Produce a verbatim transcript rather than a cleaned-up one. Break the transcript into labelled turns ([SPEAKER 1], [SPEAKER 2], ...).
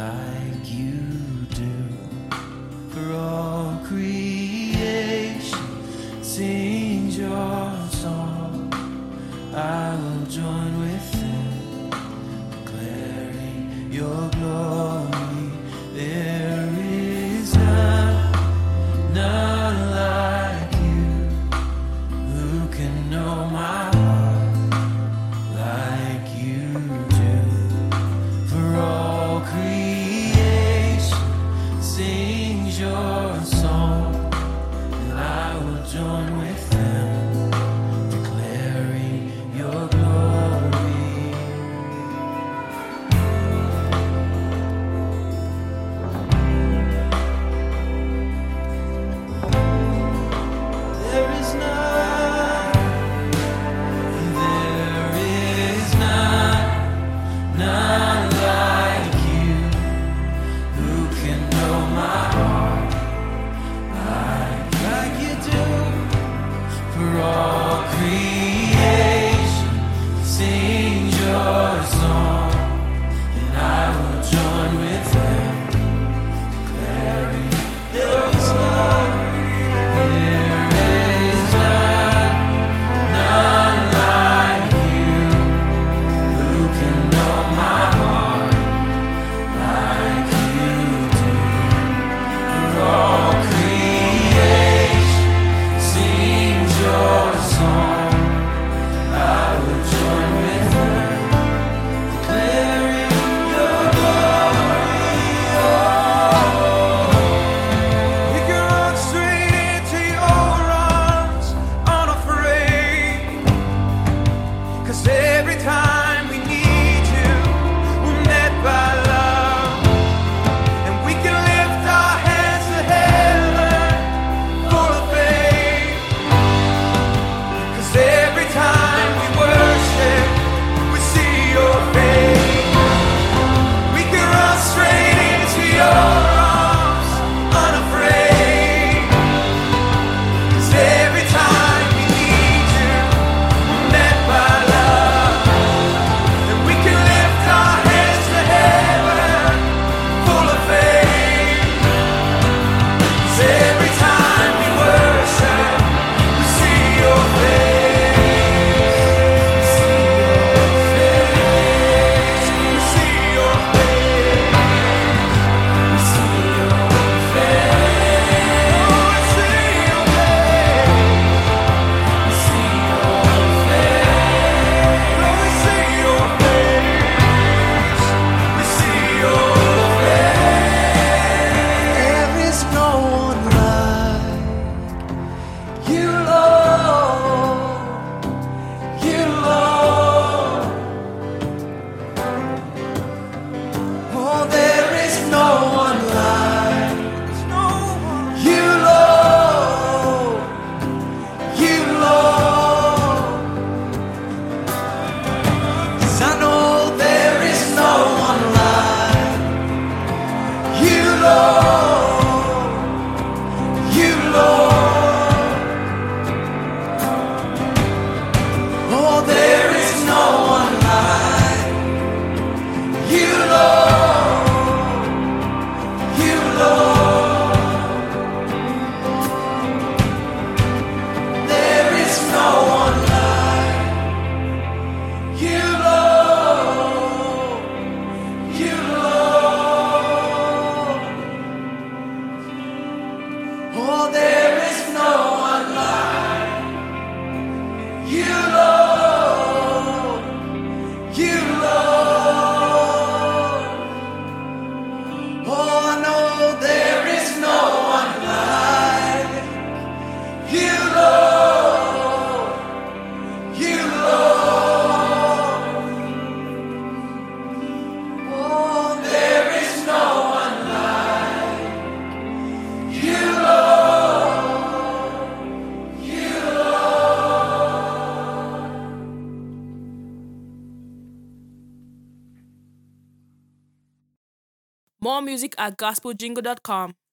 [SPEAKER 1] like you do. For all creation sings your song. I will join with them, declaring your glory. There is none, none like you. Who can know my heart like you do? For all creation sings your song, and I will join with them, declaring your glory. There is none, there is none, none like you. Who can know my heart like, like you do? For all creation sings your song, and I will join with them, declaring there is none, there is none, none like you. Who can know my heart like you do? For all creation sings your song, I will join with them, declaring your glory. We can run straight into your arms, unafraid. 'Cause every time we need you, we're met by love. And we can lift our hands to heaven, full of faith. 'Cause every time we worship, we see your face. We can run straight into your arms, unafraid. 'Cause every time we need you, we're met by love. And we can lift our hands to heaven, full of faith. 'Cause every time we worship, we see your face. We see your face. We see your face. We see your face. Oh, we see your face. We see your face. Oh, we see your face. We see your face. There is no one like you, Lord. You, Lord. Oh, there is no one like you, Lord. You, Lord. 'Cause I know there is no one like you, Lord. You, Lord. Oh, there is no one like you, Lord. You, Lord. There is no one like you, Lord. You, Lord. Oh, there is no one like you, Lord. You, Lord. Oh, I know there is no one like you, Lord. You, Lord. Oh, there is no one like you, Lord. You, Lord.
[SPEAKER 2] More music at gospel jingle dot com.